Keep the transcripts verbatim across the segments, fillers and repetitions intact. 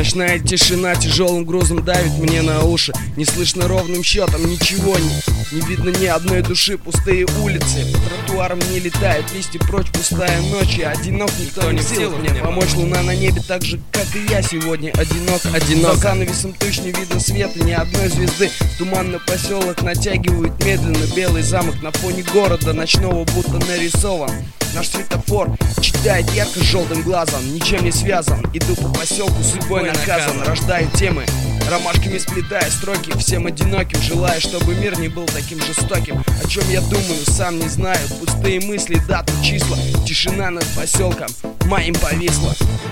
Ночная тишина тяжелым грузом давит мне на уши. Не слышно ровным счетом ничего, не, не видно ни одной души. Пустые улицы, по тротуарам не летают листья, прочь пустая ночь. Я одинок, никто не в силах мне помочь. Луна на небе так же, как и я сегодня одинок, одинок. За занавесом туч не видно света, ни одной звезды. Туманный поселок натягивает медленно белый замок. На фоне города ночного будто нарисован. Наш светофор читает ярко-желтым глазом. Ничем не связан, иду по поселку, судьбой наказан. Рождаю темы, ромашками сплетая строки. Всем одиноким, желая, чтобы мир не был таким жестоким. О чем я думаю, сам не знаю. Пустые мысли, даты, числа. Тишина над поселком моим повисла.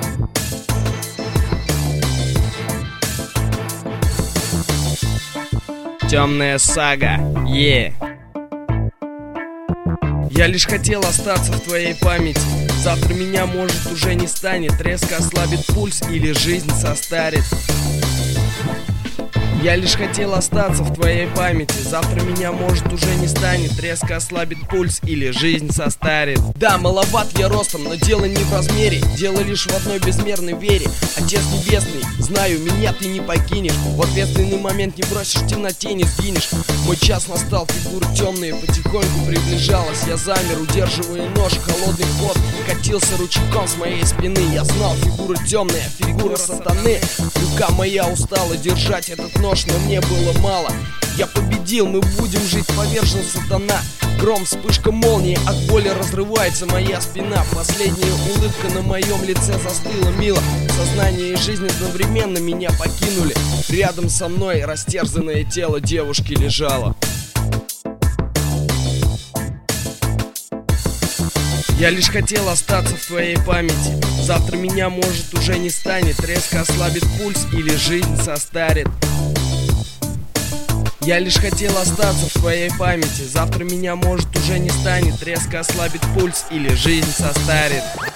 Темная сага, е yeah. Я лишь хотел остаться в твоей памяти. Завтра меня, может, уже не станет. Резко ослабит пульс или жизнь состарит. Я лишь хотел остаться в твоей памяти. Завтра меня, может, уже не станет. Резко ослабит пульс или жизнь состарит. Да, маловат я ростом, но дело не в размере. Дело лишь в одной безмерной вере. Отец небесный, знаю, меня ты не покинешь. В ответственный момент не бросишь, в темноте не сгинешь. Мой час настал, фигуры темные потихоньку приближалась. Я замер, удерживая нож, холодный ход катился ручейком с моей спины. Я знал, фигура темная, фигура сатаны. Рука моя устала держать этот нож, но мне было мало. Я победил, мы будем жить, повержен сатана. Гром, вспышка молнии, от боли разрывается моя спина. Последняя улыбка на моем лице застыла мило. Сознание и жизнь одновременно меня покинули. Рядом со мной растерзанное тело девушки лежало. Я лишь хотел остаться в твоей памяти. Завтра меня, может, уже не станет. Резко ослабит пульс или жизнь состарит. Я лишь хотел остаться в твоей памяти. Завтра меня, может, уже не станет. Резко ослабит пульс или жизнь состарит.